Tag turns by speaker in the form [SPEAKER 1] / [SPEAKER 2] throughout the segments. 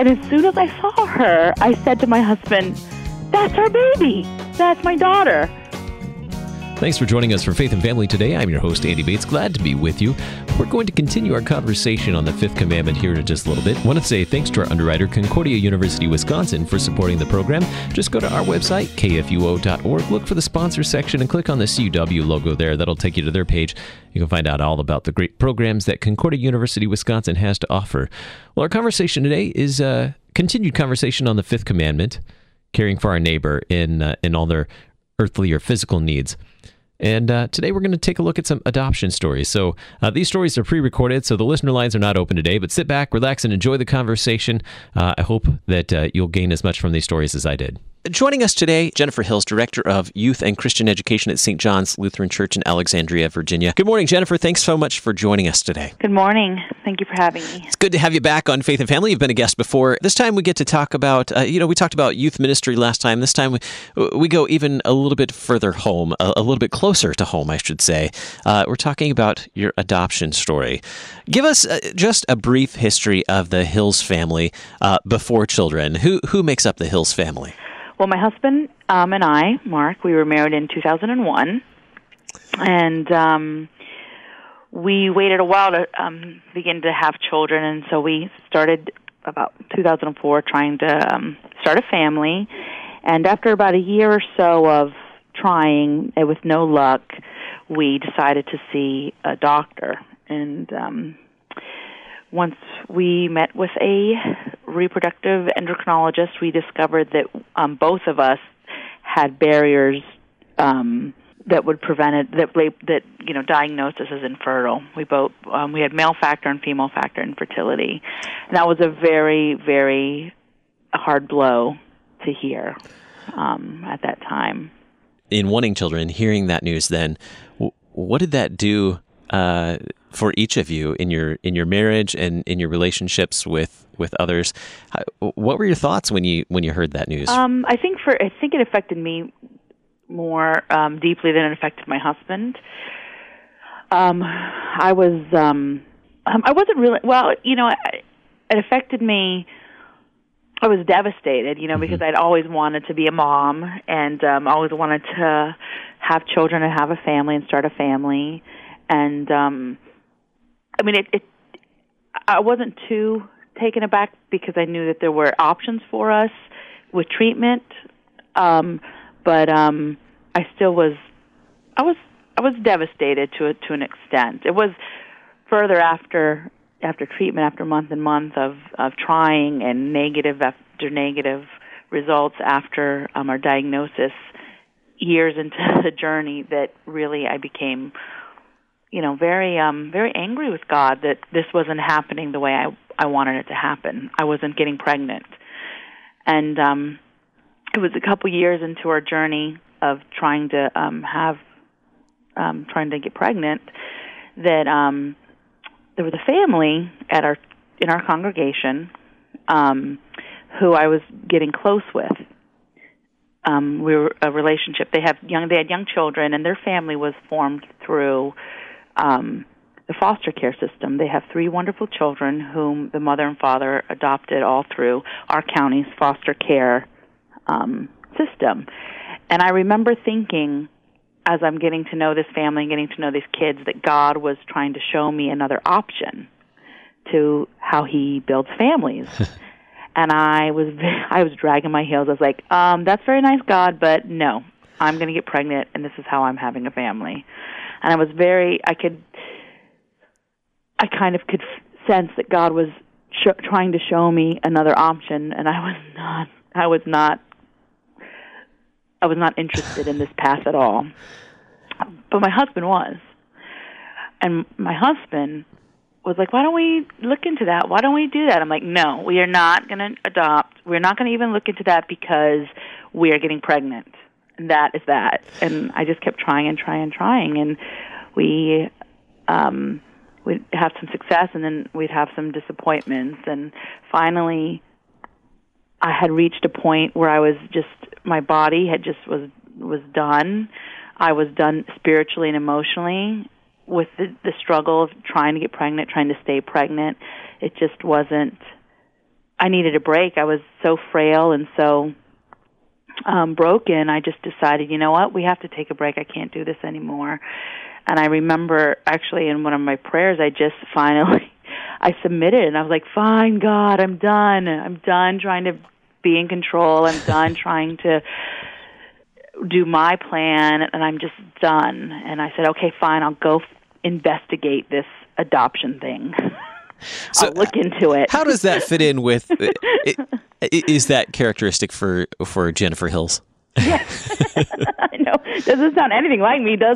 [SPEAKER 1] And as soon as I saw her, I said to my husband, "That's our baby. That's my daughter."
[SPEAKER 2] Thanks for joining us for Faith and Family today. I'm your host, Andy Bates. Glad to be with you. We're going to continue our conversation on the fifth commandment here in just a little bit. I want to say thanks to our underwriter, Concordia University, Wisconsin, for supporting the program. Just go to our website, kfuo.org, look for the sponsor section, and click on the CUW logo there. That'll take you to their page. You can find out all about the great programs that Concordia University, Wisconsin has to offer. Well, our conversation today is a continued conversation on the fifth commandment, caring for our neighbor in all their earthly or physical needs. And today we're going to take a look at some adoption stories. So these stories are pre-recorded, so the listener lines are not open today, but sit back, relax, and enjoy the conversation. I hope that you'll gain as much from these stories as I did. Joining us today, Jennifer Hills, Director of Youth and Christian Education at St. John's Lutheran Church in Alexandria, Virginia. Good morning, Jennifer. Thanks so much for joining us today.
[SPEAKER 1] Good morning. Thank you for having me.
[SPEAKER 2] It's good to have you back on Faith and Family. You've been a guest before. This time we get to talk about, we talked about youth ministry last time. This time we go even a little bit further home, a little bit closer to home, I should say. We're talking about your adoption story. Give us just a brief history of the Hills family before children. Who makes up the Hills family?
[SPEAKER 1] Well, my husband and I, Mark, we were married in 2001, and we waited a while to begin to have children, and so we started about 2004 trying to start a family, and after about a year or so of trying, with no luck, we decided to see a doctor, and once we met with a reproductive endocrinologist, we discovered that both of us had barriers that would prevent it. That diagnosed us as infertile. We had male factor and female factor infertility, and that was a very, very hard blow to hear at that time.
[SPEAKER 2] In wanting children, hearing that news, then what did that do for each of you in your marriage and in your relationships with others? What were your thoughts when you heard that news?
[SPEAKER 1] I think it affected me more deeply than it affected my husband. I wasn't really it affected me. I was devastated, because I'd always wanted to be a mom and always wanted to have children and have a family and start a family. And I wasn't too taken aback because I knew that there were options for us with treatment. But I still was. I was devastated to an extent. It was further after treatment, after month and month of trying and negative after negative results after our diagnosis, years into the journey, that really I became very angry with God that this wasn't happening the way I wanted it to happen. I wasn't getting pregnant. And it was a couple years into our journey of trying to get pregnant that there was a family in our congregation who I was getting close with. We were a relationship. They had young children, and their family was formed through the foster care system. They have 3 wonderful children whom the mother and father adopted all through our county's foster care system. And I remember thinking, as I'm getting to know this family and getting to know these kids, that God was trying to show me another option to how He builds families. And I was dragging my heels. I was like, that's very nice, God, but no, I'm going to get pregnant, and this is how I'm having a family. And I was I kind of could sense that God was trying to show me another option, and I was not interested in this path at all. But my husband was. And my husband was like, why don't we look into that? Why don't we do that? I'm like, no, we are not going to adopt. We're not going to even look into that because we are getting pregnant. And that is that. And I just kept trying and trying. And we'd have some success, and then we'd have some disappointments. And finally, I had reached a point where I was just, my body had just was done. I was done spiritually and emotionally with the struggle of trying to get pregnant, trying to stay pregnant. It just wasn't I needed a break. I was so frail and so broken. I just decided, you know what, we have to take a break. I can't do this anymore. And I remember actually in one of my prayers, I just finally, I submitted, and I was like, fine, God, I'm done. I'm done trying to be in control. I'm done trying to do my plan, and I'm just done. And I said, okay, fine, I'll go investigate this adoption thing.
[SPEAKER 2] So,
[SPEAKER 1] I'll look into it.
[SPEAKER 2] How does that fit in with, is that characteristic for Jennifer Hills?
[SPEAKER 1] Yes. I know. Doesn't sound anything like me, does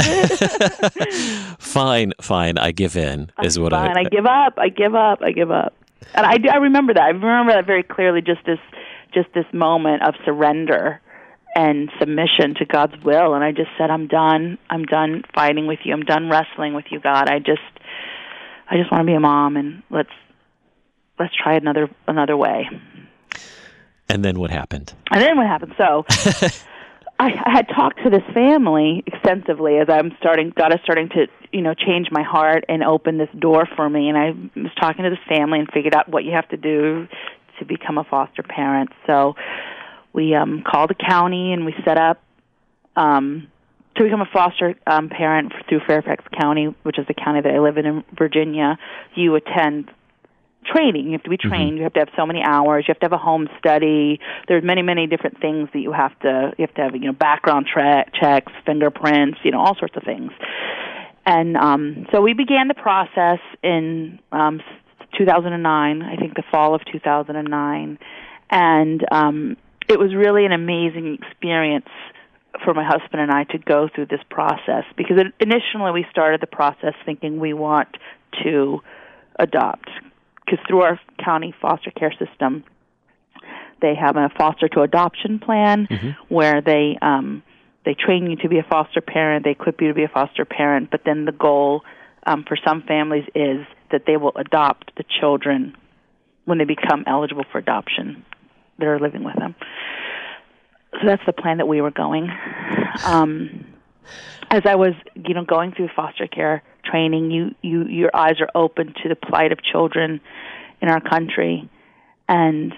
[SPEAKER 1] it?
[SPEAKER 2] Fine, I give in, is what
[SPEAKER 1] I give up. And I remember that. I remember that very clearly, just this moment of surrender and submission to God's will. And I just said, I'm done fighting with you. I'm done wrestling with you, God. I just want to be a mom, and let's try another way.
[SPEAKER 2] And then what happened?
[SPEAKER 1] So I had talked to this family extensively as God is starting to, change my heart and open this door for me. And I was talking to this family and figured out what you have to do to become a foster parent. So we called the county, and we set up to become a foster parent through Fairfax County, which is the county that I live in Virginia. You attend training. You have to be trained. Mm-hmm. You have to have so many hours. You have to have a home study. There's many, many different things that you have to have, background checks, fingerprints, all sorts of things. And so we began the process in 2009, I think the fall of 2009. And it was really an amazing experience for my husband and I to go through this process, because initially we started the process thinking we want to adopt. Because through our county foster care system, they have a foster to adoption plan where they train you to be a foster parent, they equip you to be a foster parent, but then the goal for some families is that they will adopt the children when they become eligible for adoption that are living with them. So that's the plan that we were going. As I was, going through foster care training, your eyes are open to the plight of children in our country, and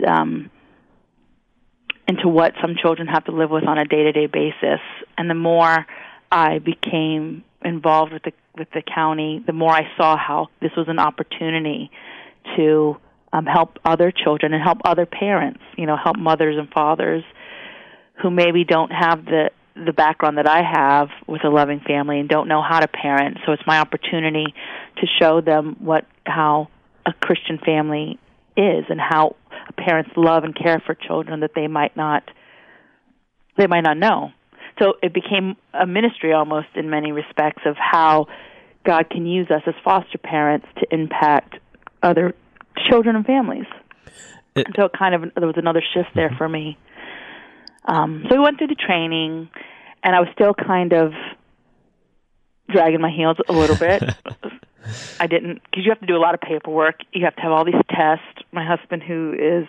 [SPEAKER 1] to what some children have to live with on a day-to-day basis. And the more I became involved with the county, the more I saw how this was an opportunity to help other children and help other parents. Help mothers and fathers who maybe don't have the background that I have with a loving family and don't know how to parent. So it's my opportunity to show them how a Christian family is and how parents love and care for children that they might not know. So it became a ministry almost in many respects of how God can use us as foster parents to impact other children and families. So there was another shift there for me. So we went through the training, and I was still kind of dragging my heels a little bit. Because you have to do a lot of paperwork. You have to have all these tests. My husband, who is,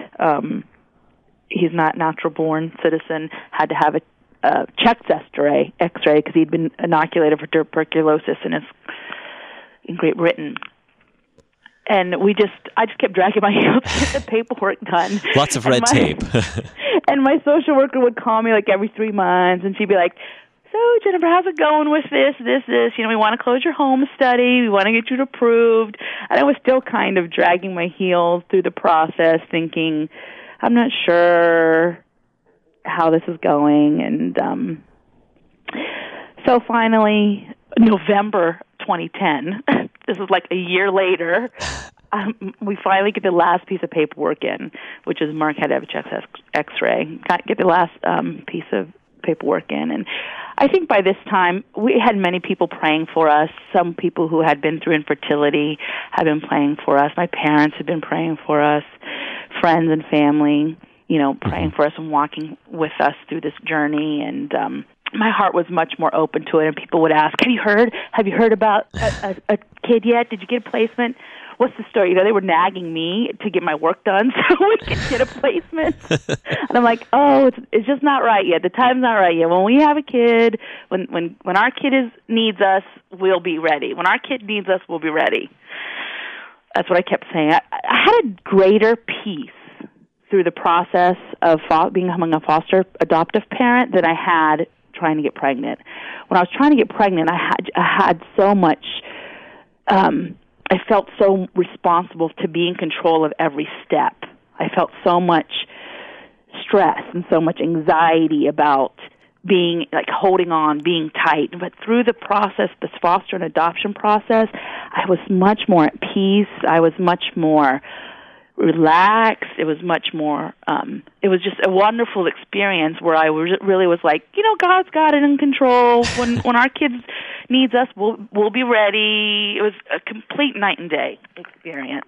[SPEAKER 1] he's not natural-born citizen, had to have a chest X-ray because he'd been inoculated for tuberculosis in Great Britain. And I just kept dragging my heels to get the paperwork done.
[SPEAKER 2] Lots of red tape.
[SPEAKER 1] And my social worker would call me like every 3 months, and she'd be like, so, Jennifer, how's it going with this? We want to close your home study. We want to get you approved. And I was still kind of dragging my heels through the process, thinking, I'm not sure how this is going. And so finally, November 2010, this is like a year later, we finally get the last piece of paperwork in, which is Mark had to have a chest X-ray. Get the last piece of paperwork in. And I think by this time, we had many people praying for us. Some people who had been through infertility had been praying for us. My parents had been praying for us. Friends and family, praying for us and walking with us through this journey. And my heart was much more open to it. And people would ask, Have you heard about a kid yet? Did you get a placement? What's the story? They were nagging me to get my work done so we could get a placement. And I'm like, it's just not right yet. The time's not right yet. When we have a kid, when our kid needs us, we'll be ready. When our kid needs us, we'll be ready. That's what I kept saying. I had a greater peace through the process of becoming a foster adoptive parent than I had trying to get pregnant. When I was trying to get pregnant, I had so much. I felt so responsible to be in control of every step. I felt so much stress and so much anxiety about being, like, holding on, being tight. But through the process, this foster and adoption process, I was much more at peace. I was much more relaxed. It was much more, it was just a wonderful experience where I really was like, God's got it in control. When our kids needs us, we'll be ready. It was a complete night and day experience.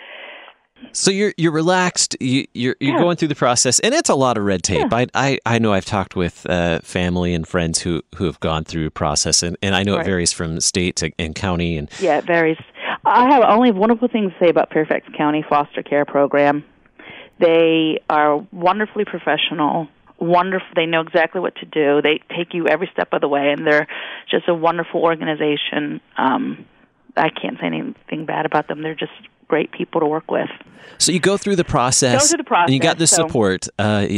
[SPEAKER 2] So you're relaxed. You're going through the process, and it's a lot of red tape. Yeah. I know I've talked with family and friends who have gone through a process, and I know it varies from state and county. And
[SPEAKER 1] yeah, it varies. I have only wonderful things to say about Fairfax County Foster Care Program. They are wonderfully professional. Wonderful. They know exactly what to do. They take you every step of the way, and they're just a wonderful organization. I can't say anything bad about them. They're just great people to work with.
[SPEAKER 2] So you go through the process. And you got the support.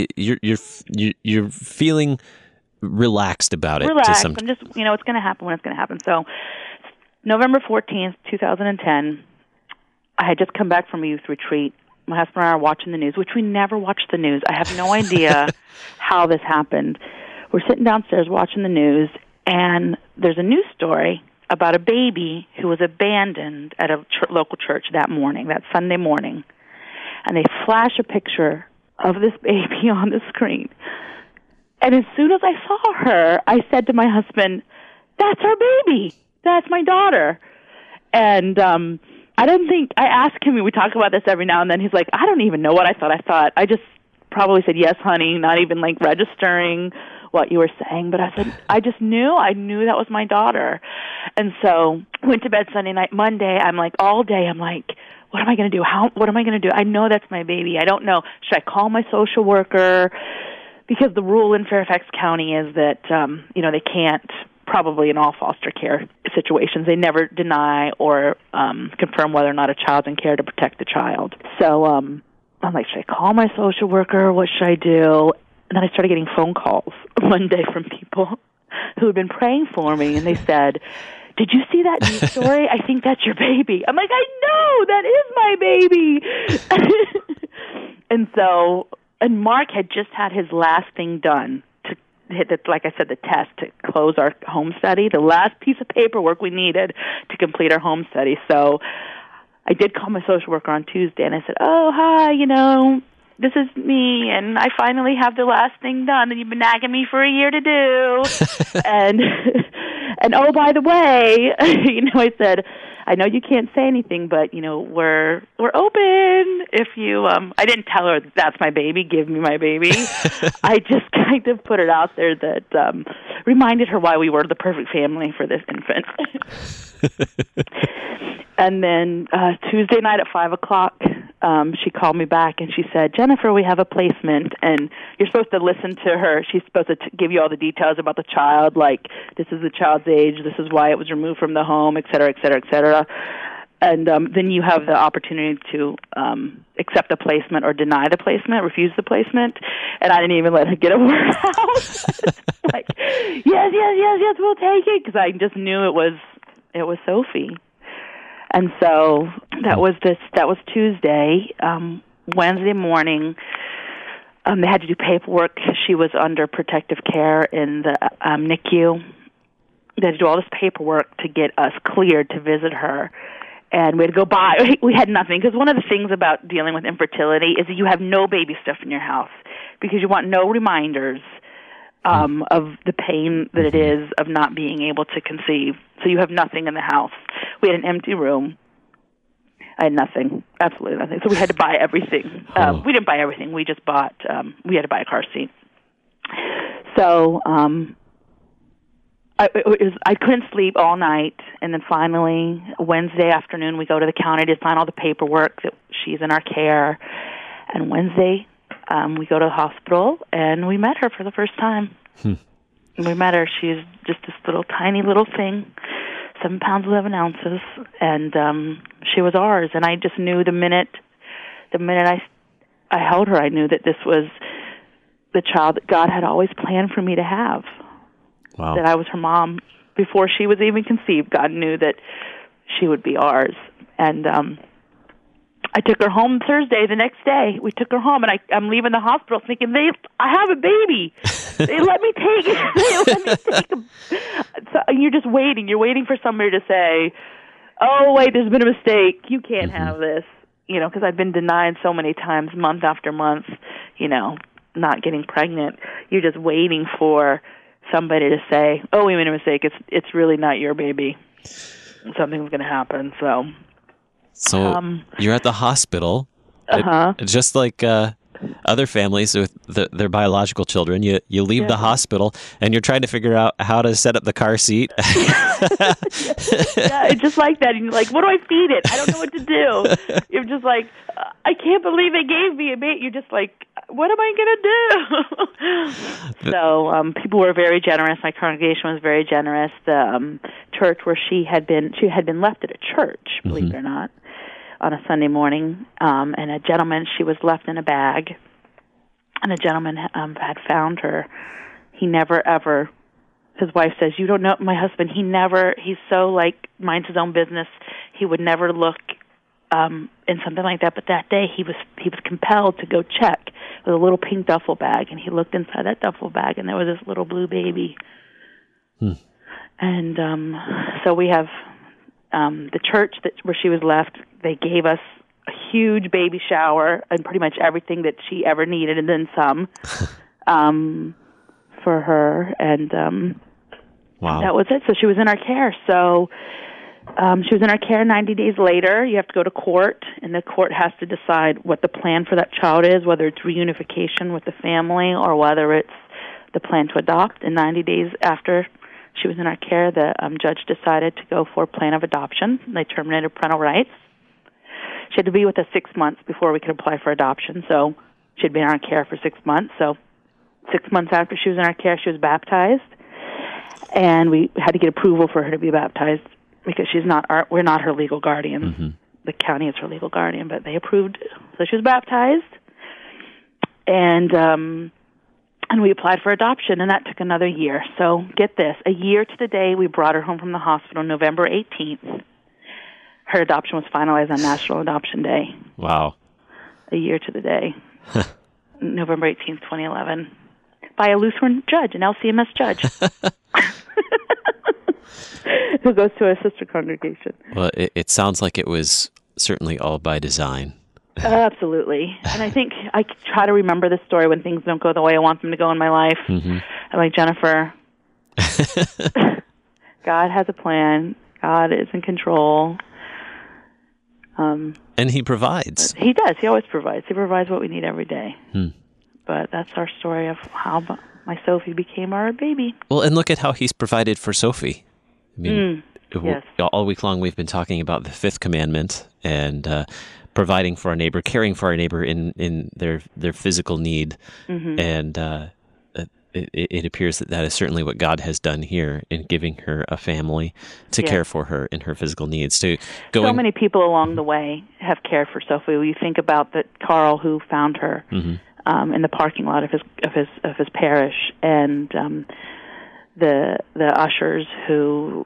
[SPEAKER 2] You're feeling relaxed about it.
[SPEAKER 1] Relaxed. I'm just, it's going to happen when it's going to happen. So November 14th, 2010, I had just come back from a youth retreat. My husband and I are watching the news, which we never watch the news. I have no idea how this happened. We're sitting downstairs watching the news, and there's a news story about a baby who was abandoned at a local church that Sunday morning. And they flash a picture of this baby on the screen. And as soon as I saw her, I said to my husband, "That's our baby. That's my daughter." And I ask him, we talk about this every now and then. He's like, "I don't even know what I thought. I just probably said, 'Yes, honey,' not even like registering what you were saying." But I said, I knew that was my daughter. And so went to bed Sunday night. Monday, I'm like, all day, I'm like, what am I going to do? What am I going to do? I know that's my baby. I don't know. Should I call my social worker? Because the rule in Fairfax County is that, they can't, probably in all foster care situations, they never deny or confirm whether or not a child's in care to protect the child. So I'm like, should I call my social worker? What should I do? And then I started getting phone calls one day from people who had been praying for me, and they said, "Did you see that news story? I think that's your baby." I'm like, "I know, that is my baby." And Mark had just had his last thing done to hit, like I said, the test to close our home study, the last piece of paperwork we needed to complete our home study. So I did call my social worker on Tuesday, and I said, "Oh, hi, this is me, and I finally have the last thing done that you've been nagging me for a year to do." and oh, by the way, I said, "I know you can't say anything, but we're open. If you, I didn't tell her that's my baby. Give me my baby." I just kind of put it out there that reminded her why we were the perfect family for this infant. And then Tuesday night at 5:00, she called me back and she said, "Jennifer, we have a placement, and you're supposed to listen to her. She's supposed to give you all the details about the child, like this is the child's age, this is why it was removed from the home, et cetera, et cetera, et cetera. And then you have the opportunity to accept the placement or deny the placement, refuse the placement." And I didn't even let her get a word out. Like, yes, we'll take it, because I just knew it was Sophie. And so that was Tuesday. Wednesday morning, they had to do paperwork. She was under protective care in the NICU. They had to do all this paperwork to get us cleared to visit her. And we had to go by. We had nothing, because one of the things about dealing with infertility is that you have no baby stuff in your house, because you want no reminders of the pain that it is of not being able to conceive. So you have nothing in the house. We had an empty room. I had nothing, absolutely nothing. So we had to buy everything. We didn't buy everything. We just bought, we had to buy a car seat. So I couldn't sleep all night. And then finally, Wednesday afternoon, we go to the county to sign all the paperwork that she's in our care. And Wednesday, we go to the hospital, and we met her for the first time. We met her. She's just this tiny little thing, 7 pounds 11 ounces, and she was ours. And I just knew the minute I I held her, I knew that this was the child that God had always planned for me to have.
[SPEAKER 2] Wow.
[SPEAKER 1] That I was her mom before she was even conceived. God knew that she would be ours. And I took her home Thursday. The next day, we took her home, and I'm leaving the hospital thinking, I have a baby. They let me take it. They let me take him. So you're just waiting. You're waiting for somebody to say, oh, wait, there's been a mistake. You can't have this. Because I've been denied so many times, month after month, not getting pregnant. You're just waiting for somebody to say, oh, we made a mistake. It's really not your baby. Something's going to happen. So
[SPEAKER 2] you're at the hospital, just like other families with their biological children. You leave the hospital, and you're trying to figure out how to set up the car seat.
[SPEAKER 1] Yeah, it's just like that. And you're like, what do I feed it? I don't know what to do. You're just like, I can't believe they gave me a baby. You're just like, what am I going to do? So people were very generous. My congregation was very generous. The church where she had been left at a church, believe it or not, on a Sunday morning, and a gentleman, she was left in a bag, and a gentleman had found her. He never ever, his wife says, you don't know, my husband, he's so minds his own business, he would never look in something like that, but that day he was compelled to go check with a little pink duffel bag, and he looked inside that duffel bag, and there was this little blue baby. And so we have the church where she was left. They gave us a huge baby shower and pretty much everything that she ever needed, and then some, for her. And
[SPEAKER 2] wow,
[SPEAKER 1] that was it. So she was in our care. So she was in our care. 90 days later, you have to go to court, and the court has to decide what the plan for that child is, whether it's reunification with the family or whether it's the plan to adopt. And 90 days after she was in our care, the judge decided to go for a plan of adoption. They terminated parental rights. She had to be with us 6 months before we could apply for adoption, so she had been in our care for 6 months. So 6 months after she was in our care, she was baptized, and we had to get approval for her to be baptized because we're not her legal guardian. Mm-hmm. The county is her legal guardian, but they approved. So she was baptized, and we applied for adoption, and that took another year. So get this, a year to the day we brought her home from the hospital, November 18th. Her adoption was finalized on National Adoption Day.
[SPEAKER 2] Wow.
[SPEAKER 1] A year to the day. November 18th, 2011. By a Lutheran judge, an LCMS judge. Who goes to a sister congregation.
[SPEAKER 2] Well, it sounds like it was certainly all by design.
[SPEAKER 1] Absolutely. And I think I try to remember this story when things don't go the way I want them to go in my life. Mm-hmm. I'm like, Jennifer, God has a plan. God is in control.
[SPEAKER 2] And He provides.
[SPEAKER 1] He does. He always provides. He provides what we need every day. But that's our story of how my Sophie became our baby.
[SPEAKER 2] Well, and look at how He's provided for Sophie. I mean,
[SPEAKER 1] yes.
[SPEAKER 2] All week long we've been talking about the fifth commandment and providing for our neighbor, caring for our neighbor in their physical need. Mm-hmm. And it appears that is certainly what God has done here in giving her a family to care for her in her physical needs. So
[SPEAKER 1] many people along the way have cared for Sophie. You think about that Carl who found her in the parking lot of his parish, and the ushers who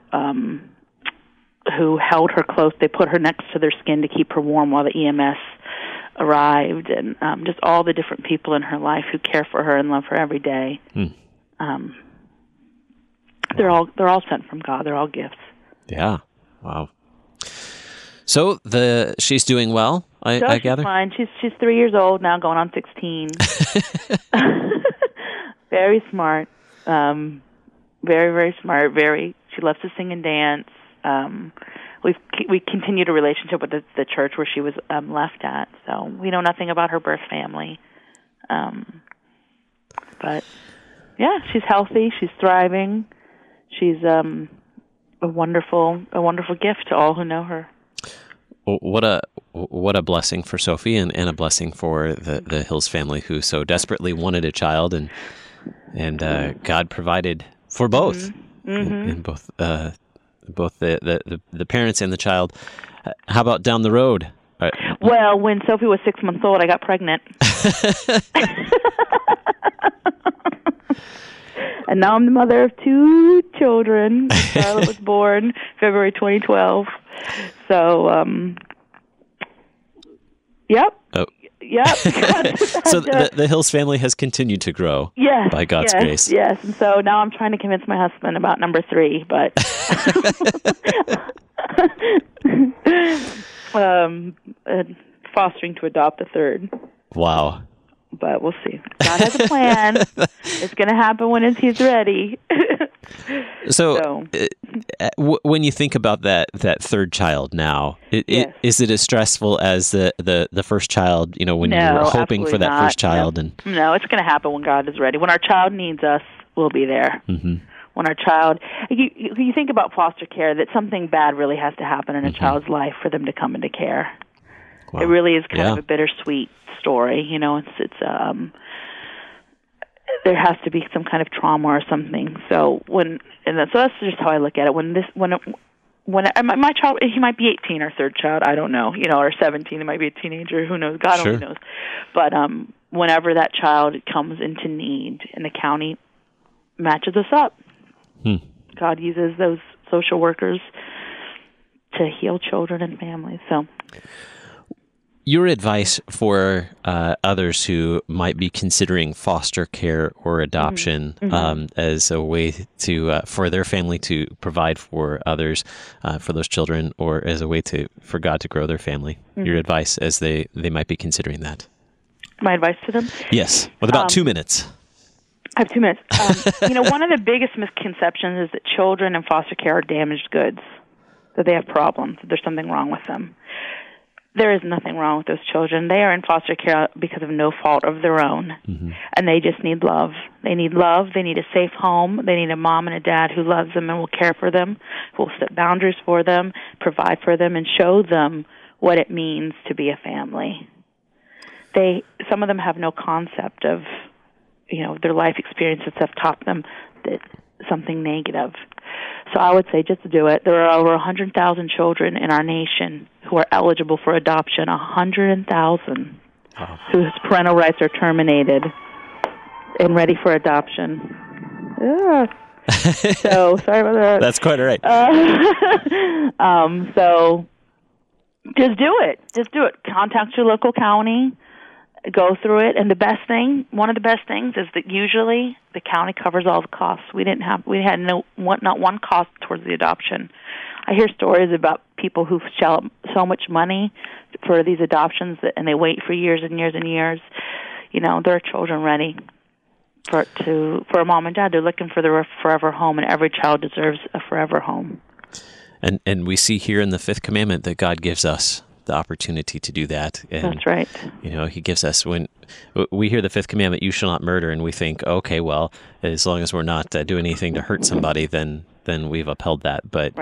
[SPEAKER 1] held her close. They put her next to their skin to keep her warm while the EMS arrived, and just all the different people in her life who care for her and love her every day. They're all sent from God. They're all gifts.
[SPEAKER 2] Yeah. Wow. So she's doing well, I gather?
[SPEAKER 1] She's fine. She's 3 years old now, going on 16. Very smart. Very, very smart. She loves to sing and dance. We continued a relationship with the church where she was left at, so we know nothing about her birth family. But yeah, she's healthy. She's thriving. She's a wonderful gift to all who know her.
[SPEAKER 2] What a blessing for Sophie and a blessing for the Hills family who so desperately wanted a child, and God provided for both, in both the parents and the child. How about down the road?
[SPEAKER 1] Well, when Sophie was 6 months old, I got pregnant. And now I'm the mother of 2 children. Charlotte was born February 2012. So, yep.
[SPEAKER 2] Oh.
[SPEAKER 1] Yep.
[SPEAKER 2] So the Hills family has continued to grow.
[SPEAKER 1] Yes,
[SPEAKER 2] by God's grace.
[SPEAKER 1] Yes. And so now I'm trying to convince my husband about number 3, but fostering to adopt a 3rd.
[SPEAKER 2] Wow.
[SPEAKER 1] But we'll see. God has a plan. It's going to happen when He's ready.
[SPEAKER 2] So when you think about that 3rd child now,
[SPEAKER 1] yes.
[SPEAKER 2] Is it as stressful as the first child, when you were hoping for that first child?
[SPEAKER 1] No, it's going to happen when God is ready. When our child needs us, we'll be there. Mm-hmm. When our child, you think about foster care, that something bad really has to happen in a child's life for them to come into care. Wow. It really is kind of a bittersweet story. There has to be some kind of trauma or something. So that's just how I look at it. When my child, he might be 18, our 3rd child, I don't know, or 17, he might be a teenager, who knows, God only knows. But whenever that child comes into need and the county matches us up, God uses those social workers to heal children and families. So
[SPEAKER 2] your advice for others who might be considering foster care or adoption as a way to for their family to provide for others, for those children, or as a way for God to grow their family. Your advice as they might be considering that.
[SPEAKER 1] My advice to them?
[SPEAKER 2] Yes, with about 2 minutes.
[SPEAKER 1] I have 2 minutes. One of the biggest misconceptions is that children in foster care are damaged goods, that they have problems, that there's something wrong with them. There is nothing wrong with those children. They are in foster care because of no fault of their own, and they just need love. They need love. They need a safe home. They need a mom and a dad who loves them and will care for them, who will set boundaries for them, provide for them, and show them what it means to be a family. Some of them have no concept of, their life experiences have taught them that something negative. So I would say just do it. There are over 100,000 children in our nation who are eligible for adoption, 100,000 whose parental rights are terminated and ready for adoption. So sorry about that.
[SPEAKER 2] That's quite all right.
[SPEAKER 1] So just do it. Just do it. Contact your local county. Go through it, and one of the best things is that usually the county covers all the costs. We had not one cost towards the adoption. I hear stories about people who shell out so much money for these adoptions and they wait for years and years and years. There are children ready for a mom and dad. They're looking for their forever home, and every child deserves a forever home.
[SPEAKER 2] And we see here in the 5th commandment that God gives us the opportunity to do that. And,
[SPEAKER 1] that's right.
[SPEAKER 2] He gives us, when we hear the 5th commandment, you shall not murder, and we think, okay, well, as long as we're not doing anything to hurt somebody, then we've upheld that. But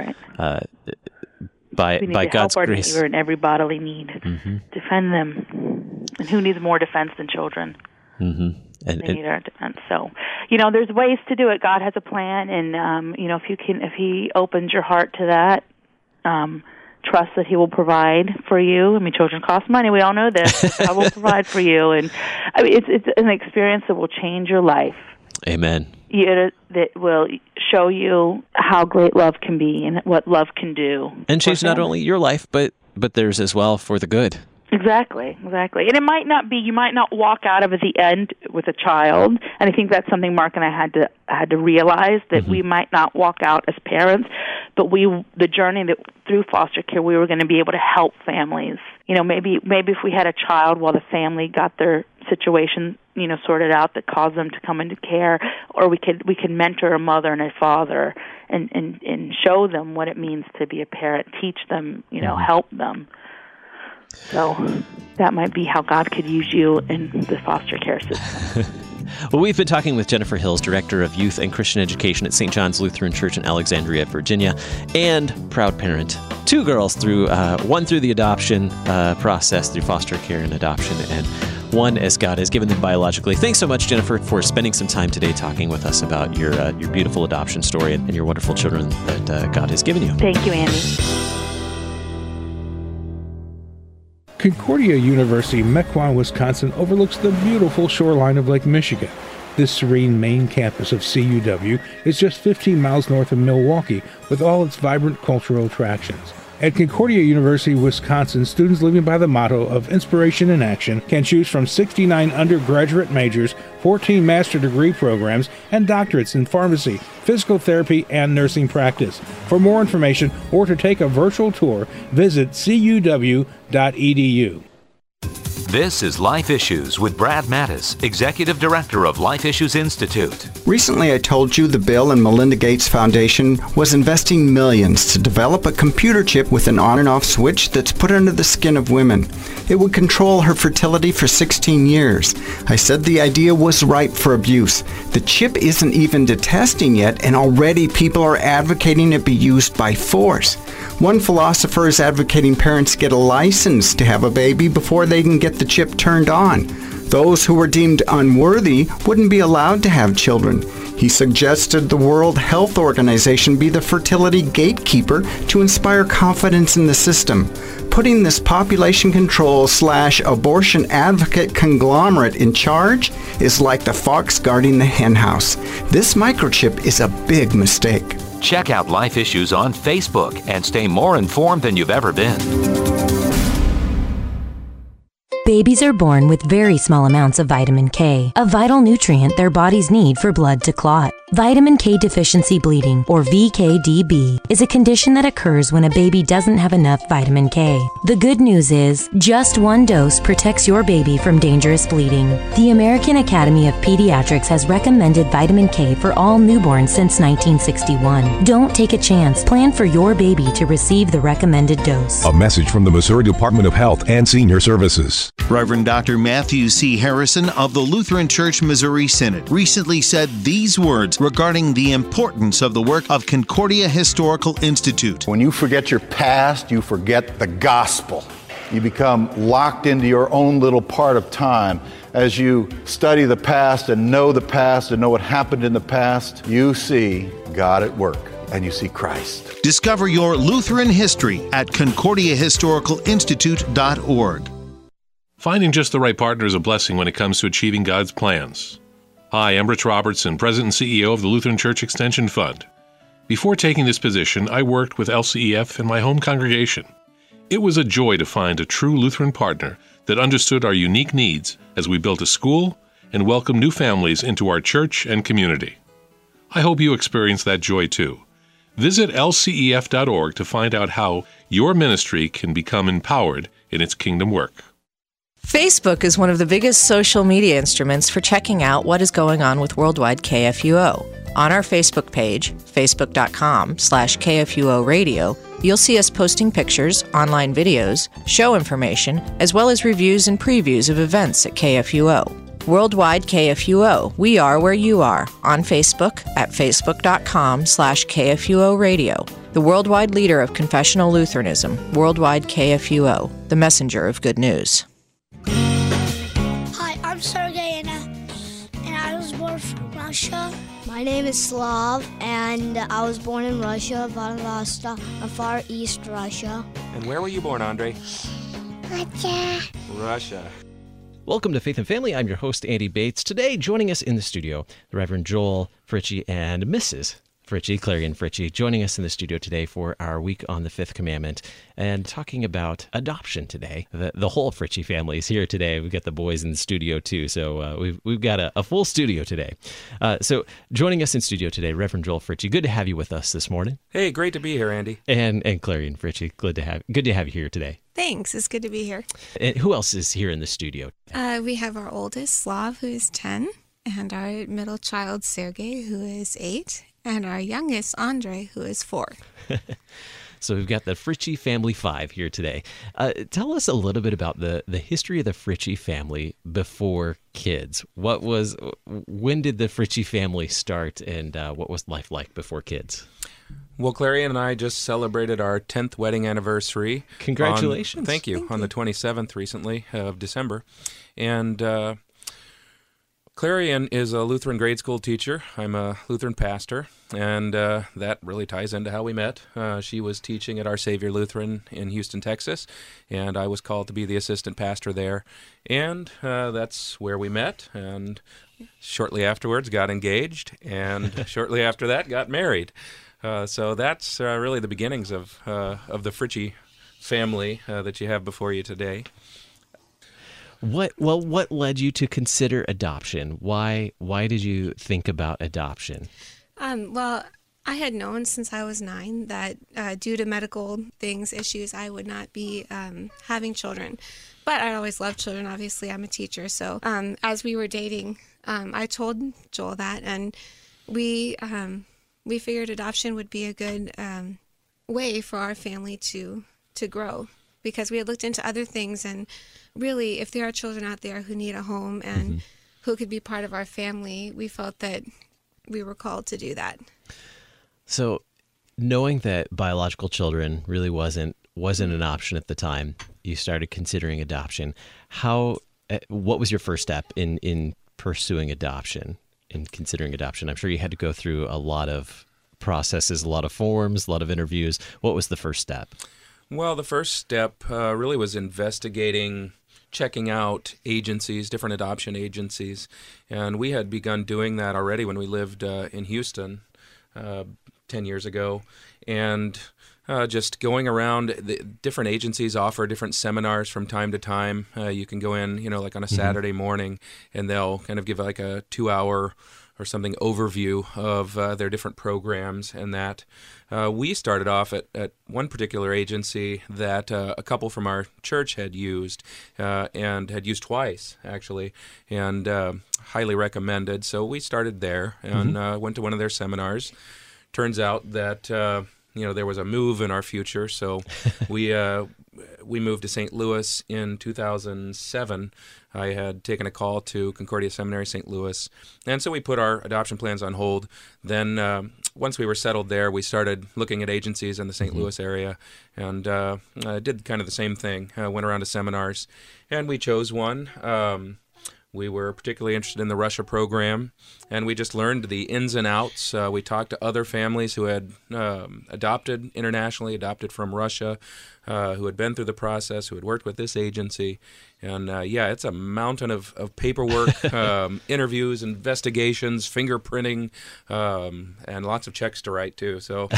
[SPEAKER 2] by God's
[SPEAKER 1] help
[SPEAKER 2] grace,
[SPEAKER 1] our neighbor in every bodily need, defend them. And who needs more defense than children? They need our defense. So, there's ways to do it. God has a plan, and if He opens your heart to that, trust that He will provide for you. I mean, children cost money. We all know this. God will provide for you, and it's an experience that will change your life.
[SPEAKER 2] Amen.
[SPEAKER 1] That will show you how great love can be and what love can do,
[SPEAKER 2] and change not only your life, but theirs as well for the good.
[SPEAKER 1] Exactly. And it might not be, you might not walk out of at the end with a child, and I think that's something Mark and I had to realize, that we might not walk out as parents, but the journey that through foster care, we were going to be able to help families. Maybe if we had a child while the family got their situation, sorted out, that caused them to come into care, or we could mentor a mother and a father and show them what it means to be a parent, teach them, help them. So that might be how God could use you in the foster care system.
[SPEAKER 2] Well, we've been talking with Jennifer Hills, Director of Youth and Christian Education at St. John's Lutheran Church in Alexandria, Virginia, and proud parent. 2 girls one through the adoption process, through foster care and adoption, and one as God has given them biologically. Thanks so much, Jennifer, for spending some time today talking with us about your beautiful adoption story and your wonderful children that God has given you.
[SPEAKER 1] Thank you, Andy.
[SPEAKER 3] Concordia University, Mequon, Wisconsin overlooks the beautiful shoreline of Lake Michigan. This serene main campus of CUW is just 15 miles north of Milwaukee, with all its vibrant cultural attractions. At Concordia University, Wisconsin, students living by the motto of inspiration in action can choose from 69 undergraduate majors, 14 master degree programs, and doctorates in pharmacy, physical therapy, and nursing practice. For more information or to take a virtual tour, visit cuw.edu.
[SPEAKER 4] This is Life Issues with Brad Mattis, Executive Director of Life Issues Institute.
[SPEAKER 5] Recently, I told you the Bill and Melinda Gates Foundation was investing millions to develop a computer chip with an on and off switch that's put under the skin of women. It would control her fertility for 16 years. I said the idea was ripe for abuse. The chip isn't even to testing yet, and already people are advocating it be used by force. One philosopher is advocating parents get a license to have a baby before they can get the chip turned on. Those who were deemed unworthy wouldn't be allowed to have children. He suggested the World Health Organization be the fertility gatekeeper to inspire confidence in the system. Putting this population control/abortion advocate conglomerate in charge is like the fox guarding the henhouse. This microchip is a big mistake.
[SPEAKER 4] Check out Life Issues on Facebook and stay more informed than you've ever been.
[SPEAKER 6] Babies are born with very small amounts of vitamin K, a vital nutrient their bodies need for blood to clot. Vitamin K deficiency bleeding, or VKDB, is a condition that occurs when a baby doesn't have enough vitamin K. The good news is, just one dose protects your baby from dangerous bleeding. The American Academy of Pediatrics has recommended vitamin K for all newborns since 1961. Don't take a chance. Plan for your baby to receive the recommended dose.
[SPEAKER 7] A message from the Missouri Department of Health and Senior Services.
[SPEAKER 8] Reverend Dr. Matthew C. Harrison of the Lutheran Church Missouri Synod recently said these words regarding the importance of the work of Concordia Historical Institute.
[SPEAKER 9] When you forget your past, you forget the gospel. You become locked into your own little part of time. As you study the past and know what happened in the past, you see God at work and you see Christ.
[SPEAKER 8] Discover your Lutheran history at concordiahistoricalinstitute.org.
[SPEAKER 10] Finding just the right partner is a blessing when it comes to achieving God's plans. Hi, I'm Rich Robertson, President and CEO of the Lutheran Church Extension Fund. Before taking this position, I worked with LCEF in my home congregation. It was a joy to find a true Lutheran partner that understood our unique needs as we built a school and welcomed new families into our church and community. I hope you experience that joy too. Visit lcef.org to find out how your ministry can become empowered in its kingdom work.
[SPEAKER 11] Facebook is one of the biggest social media instruments for checking out what is going on with Worldwide KFUO. On our Facebook page, facebook.com/KFUO Radio, you'll see us posting pictures, online videos, show information, as well as reviews and previews of events at KFUO. Worldwide KFUO, we are where you are, on Facebook at facebook.com/KFUO Radio. The worldwide leader of confessional Lutheranism, Worldwide KFUO, the messenger of good news.
[SPEAKER 12] Hi, I'm Sergey, and I was born from Russia.
[SPEAKER 13] My name is Slav, and I was born in Russia, Volnovasta, Far East Russia.
[SPEAKER 14] And where were you born, Andre? Russia.
[SPEAKER 2] Welcome to Faith and Family. I'm your host, Andy Bates. Today, joining us in the studio, the Reverend Joel Fritchie and Mrs. Fritchie, Clarion Fritchie, joining us in the studio today for our week on the Fifth Commandment and talking about adoption today. The whole Fritchie family is here today. We've got the boys in the studio too, so we've got a full studio today. So joining us in studio today, Reverend Joel Fritchie. Good to have you with us this morning.
[SPEAKER 14] Hey, great to be here, Andy.
[SPEAKER 2] And Clarion Fritchie, good to have you here today.
[SPEAKER 15] Thanks. It's good to be here.
[SPEAKER 2] And who else is here in the studio?
[SPEAKER 15] We have our oldest, Slav, who is 10, and our middle child, Sergey, who is 8, and our youngest, Andre, who is 4.
[SPEAKER 2] So we've got the Fritchie family 5 here today. Tell us a little bit about the history of the Fritchie family before kids. When did the Fritchie family start, and what was life like before kids?
[SPEAKER 14] Well, Clarion and I just celebrated our 10th wedding anniversary.
[SPEAKER 2] Congratulations.
[SPEAKER 14] Thank you. On the 27th recently of December. And Clarion is a Lutheran grade school teacher. I'm a Lutheran pastor, and that really ties into how we met. She was teaching at Our Savior Lutheran in Houston, Texas, and I was called to be the assistant pastor there. And that's where we met, and shortly afterwards got engaged, and shortly after that got married. So that's really the beginnings of the Fritchie family that you have before you today.
[SPEAKER 2] What led you to consider adoption? Why did you think about adoption?
[SPEAKER 15] Well, I had known since I was 9 that due to medical issues, I would not be having children. But I always loved children. Obviously, I'm a teacher. So as we were dating, I told Joel that, and we figured adoption would be a good way for our family to grow, because we had looked into other things, and really, if there are children out there who need a home and who could be part of our family, we felt that we were called to do that.
[SPEAKER 2] So, knowing that biological children really wasn't an option at the time, you started considering adoption. What was your first step in pursuing adoption, in considering adoption? I'm sure you had to go through a lot of processes, a lot of forms, a lot of interviews. What was the first step?
[SPEAKER 14] Well, the first step really was checking out agencies, different adoption agencies. And we had begun doing that already when we lived in Houston 10 years ago. And just going around, the different agencies offer different seminars from time to time. You can go in, like on a Saturday morning, and they'll kind of give like a 2-hour or something overview of their different programs, and that. We started off at one particular agency that a couple from our church had used, and had used twice, actually, and highly recommended. So we started there and went to one of their seminars. Turns out that there was a move in our future, so we moved to St. Louis in 2007. I had taken a call to Concordia Seminary, St. Louis, and so we put our adoption plans on hold. Then once we were settled there, we started looking at agencies in the St. Louis area, and did kind of the same thing. Went around to seminars, and we chose one. We were particularly interested in the Russia program, and we just learned the ins and outs. We talked to other families who had adopted internationally, adopted from Russia, who had been through the process, who had worked with this agency. And it's a mountain of paperwork, interviews, investigations, fingerprinting, and lots of checks to write, too. So,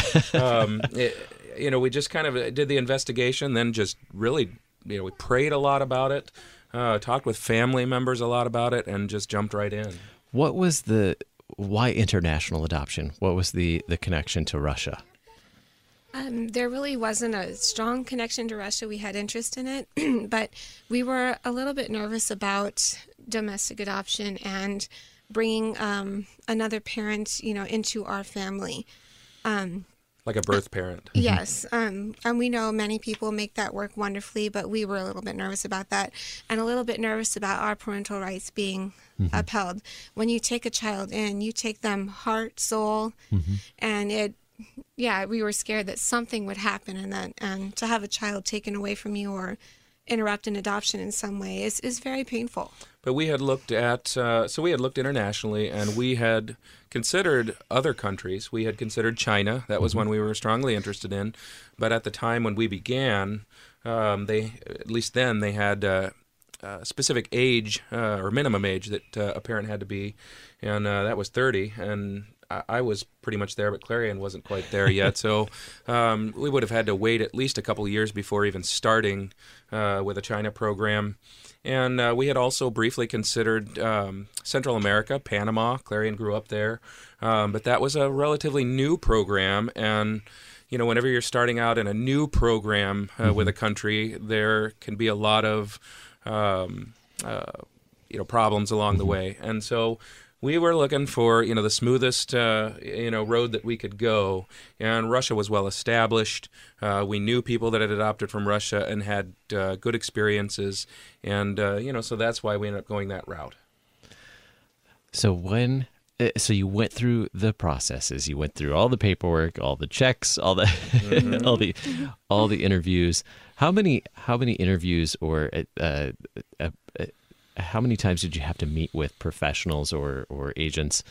[SPEAKER 14] we just kind of did the investigation, then just really, we prayed a lot about it. Talked with family members a lot about it, and just jumped right in.
[SPEAKER 2] Why international adoption? What was the connection to Russia?
[SPEAKER 15] There really wasn't a strong connection to Russia. We had interest in it, but we were a little bit nervous about domestic adoption and bringing another parent, into our family.
[SPEAKER 14] Like a birth parent.
[SPEAKER 15] Yes. And we know many people make that work wonderfully, but we were a little bit nervous about that, and a little bit nervous about our parental rights being upheld. When you take a child in, you take them heart, soul, and we were scared that something would happen, and to have a child taken away from you or interrupt an adoption in some way is very painful.
[SPEAKER 14] But we had looked at, we had looked internationally, and we had considered other countries. We had considered China. That was one we were strongly interested in. But at the time when we began, at least then, they had a specific age or minimum age that a parent had to be, and that was 30. And I was pretty much there, but Clarion wasn't quite there yet. So we would have had to wait at least a couple of years before even starting with a China program. And we had also briefly considered Central America, Panama. Clarion grew up there. But that was a relatively new program. And, whenever you're starting out in a new program with a country, there can be a lot of, problems along the way. And so we were looking for, the smoothest, road that we could go, and Russia was well established. We knew people that had adopted from Russia and had good experiences, and so that's why we ended up going that route.
[SPEAKER 2] So so you went through the processes, you went through all the paperwork, all the checks, all the all the interviews. How many interviews or how many times did you have to meet with professionals or agents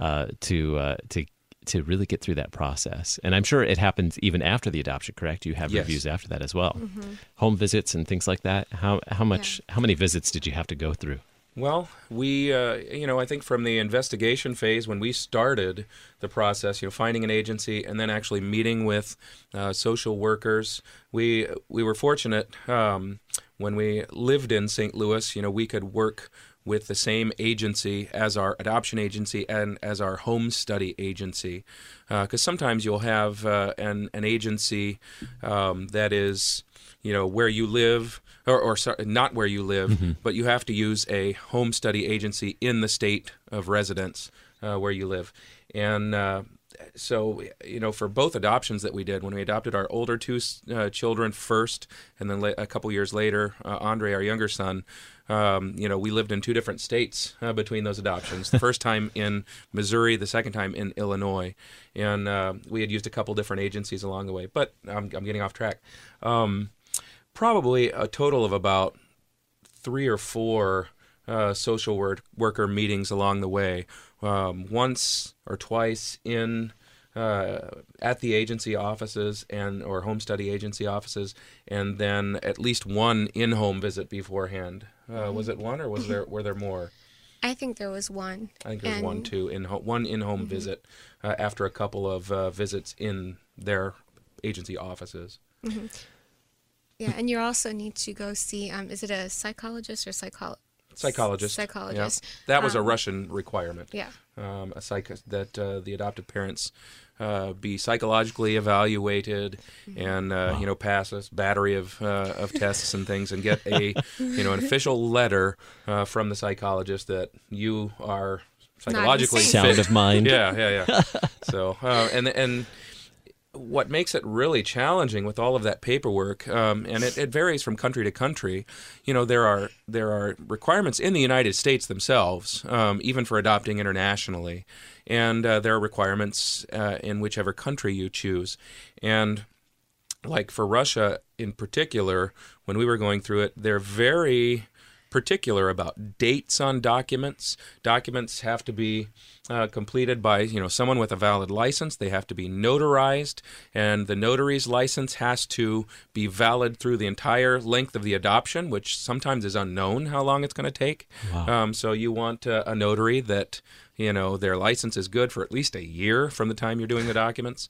[SPEAKER 2] to really get through that process? And I'm sure it happens even after the adoption, correct? You have
[SPEAKER 14] Yes.
[SPEAKER 2] reviews after that as well.
[SPEAKER 15] Mm-hmm.
[SPEAKER 2] Home visits and things like that. How many visits did you have to go through?
[SPEAKER 14] Well, we, I think from the investigation phase, when we started the process, finding an agency and then actually meeting with social workers, we were fortunate when we lived in St. Louis, we could work with the same agency as our adoption agency and as our home study agency. Because sometimes you'll have an agency that is, where you live, or sorry, not where you live, but you have to use a home study agency in the state of residence where you live. And so, for both adoptions that we did, when we adopted our older two children first, and then a couple years later, Andre, our younger son, we lived in two different states between those adoptions. The first time in Missouri, the second time in Illinois. And we had used a couple different agencies along the way. But I'm getting off track. Probably a total of about 3 or 4 social worker meetings along the way. Once or twice at the agency offices or home study agency offices, and then at least one in-home visit beforehand. Was it one, or were there more?
[SPEAKER 15] I think there was one.
[SPEAKER 14] I think there was one too. One in-home visit after a couple of visits in their agency offices.
[SPEAKER 15] Mm-hmm. Yeah, and you also need to go see. Is it a psychologist or
[SPEAKER 14] Psychologist.
[SPEAKER 15] Psychologist.
[SPEAKER 14] Yeah. That was a Russian requirement.
[SPEAKER 15] Yeah.
[SPEAKER 14] That the adopted parents be psychologically evaluated and pass a battery of tests and things and get an official letter from the psychologist that you are psychologically fit.
[SPEAKER 2] Sound of mind.
[SPEAKER 14] Yeah. So and what makes it really challenging with all of that paperwork, and it varies from country to country, there are requirements in the United States themselves, even for adopting internationally, and there are requirements in whichever country you choose. And like for Russia in particular, when we were going through it, they're very particular about dates on documents. Documents have to be completed by someone with a valid license. They have to be notarized, and the notary's license has to be valid through the entire length of the adoption, which sometimes is unknown how long it's going to take.
[SPEAKER 2] Wow.
[SPEAKER 14] So you want a notary that their license is good for at least a year from the time you're doing the documents.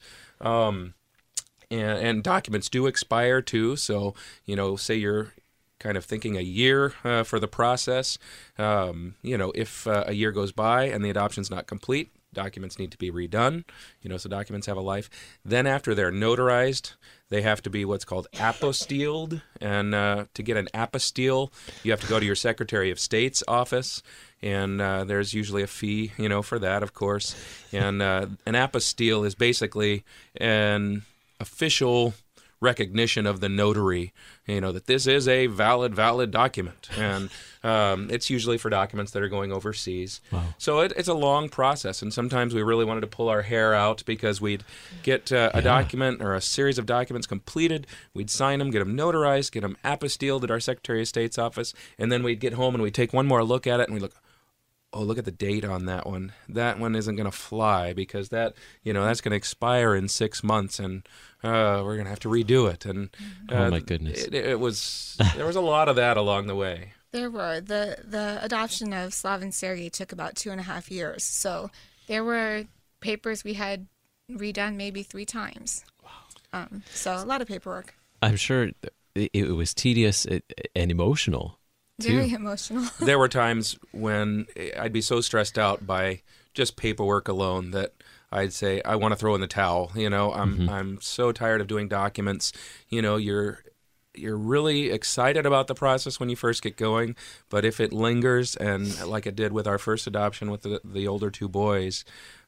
[SPEAKER 14] And documents do expire too. So say you're kind of thinking a year for the process. If a year goes by and the adoption's not complete, documents need to be redone. So documents have a life. Then after they're notarized, they have to be what's called apostilled. And to get an apostille, you have to go to your Secretary of State's office. And there's usually a fee, for that, of course. And an apostille is basically an official recognition of the notary, that this is a valid document. And it's usually for documents that are going overseas.
[SPEAKER 2] Wow.
[SPEAKER 14] So it's a long process, and sometimes we really wanted to pull our hair out because we'd get a document or a series of documents completed, we'd sign them, get them notarized, get them apostilled at our Secretary of State's office, and then we'd get home and we'd take one more look at it and we'd look, look at the date on that one. That one isn't going to fly because that's going to expire in 6 months, and we're going to have to redo it. And
[SPEAKER 2] oh my goodness,
[SPEAKER 14] there was a lot of that along the way.
[SPEAKER 15] There were the adoption of Slav and Sergei took about 2.5 years. So there were papers we had redone maybe 3 times. Wow. So a lot of paperwork.
[SPEAKER 2] I'm sure it was tedious and emotional.
[SPEAKER 15] Very emotional.
[SPEAKER 14] There were times when I'd be so stressed out by just paperwork alone that I'd say, I want to throw in the towel. I'm so tired of doing documents. You're really excited about the process when you first get going, but if it lingers, and like it did with our first adoption with the older 2 boys,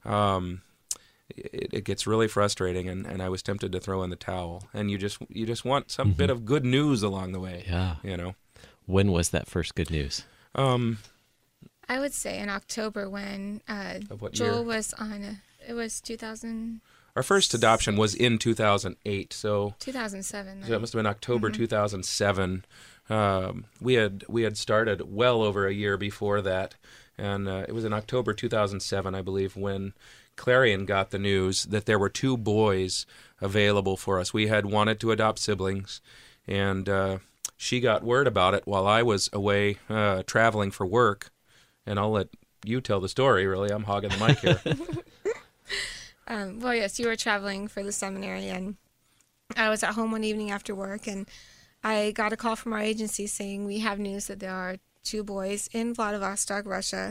[SPEAKER 14] it gets really frustrating, and I was tempted to throw in the towel. And you just want some bit of good news along the way.
[SPEAKER 2] Yeah. When was that first good news?
[SPEAKER 15] I would say in October when Joel was on. It was 2000.
[SPEAKER 14] Our first adoption was in 2008, so
[SPEAKER 15] 2007.
[SPEAKER 14] So it must have been October 2007 we had started well over a year before that, and it was in October 2007, I believe, when Clarion got the news that there were 2 boys available for us. We had wanted to adopt siblings, and she got word about it while I was away traveling for work. And I'll let you tell the story, really. I'm hogging the mic here.
[SPEAKER 15] Well, yes, you were traveling for the seminary, and I was at home one evening after work, and I got a call from our agency saying we have news that there are 2 boys in Vladivostok, Russia,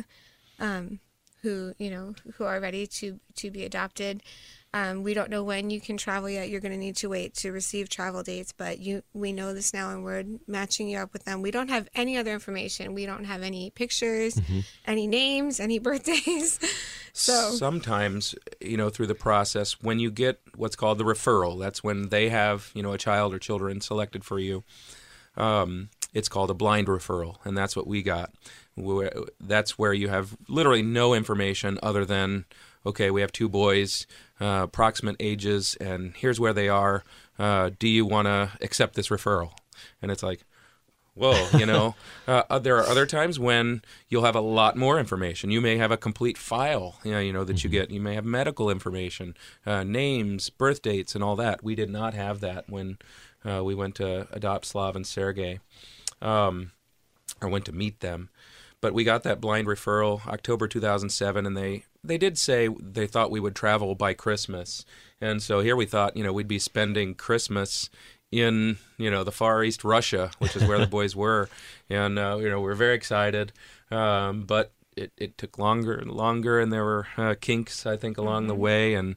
[SPEAKER 15] who are ready to be adopted. We don't know when you can travel yet. You're going to need to wait to receive travel dates, but we know this now, and we're matching you up with them. We don't have any other information. We don't have any pictures, any names, any birthdays. So
[SPEAKER 14] sometimes, through the process, when you get what's called the referral, that's when they have, a child or children selected for you. It's called a blind referral, and that's what we got. That's where you have literally no information other than, okay, we have 2 boys, approximate ages, and here's where they are. Do you want to accept this referral? And it's like, whoa, there are other times when you'll have a lot more information. You may have a complete file, that you get. You may have medical information, names, birth dates, and all that. We did not have that when we went to adopt Slav and Sergei, or went to meet them. But we got that blind referral October 2007, and they did say they thought we would travel by Christmas. And so here we thought, we'd be spending Christmas in, the Far East Russia, which is where the boys were. And, we were very excited. But it took longer and longer, and there were kinks, I think, along the way. And,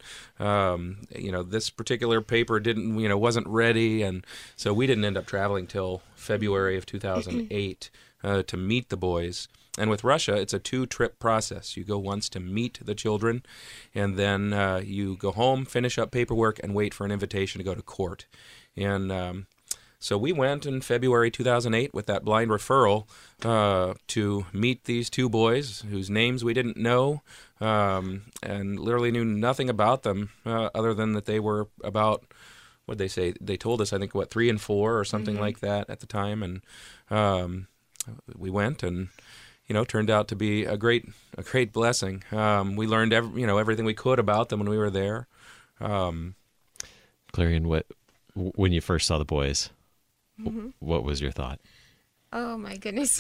[SPEAKER 14] this particular paper wasn't ready. And so we didn't end up traveling till February of 2008 to meet the boys. And with Russia, it's a 2-trip process. You go once to meet the children, and then you go home, finish up paperwork, and wait for an invitation to go to court. And so we went in February 2008 with that blind referral to meet these 2 boys whose names we didn't know, and literally knew nothing about them other than that they were about, what'd they say? They told us, I think, 3 and 4 or something like that at the time. And we went, and turned out to be a great blessing. We learned everything we could about them when we were there.
[SPEAKER 2] Clarion, when you first saw the boys, what was your thought?
[SPEAKER 15] Oh my goodness!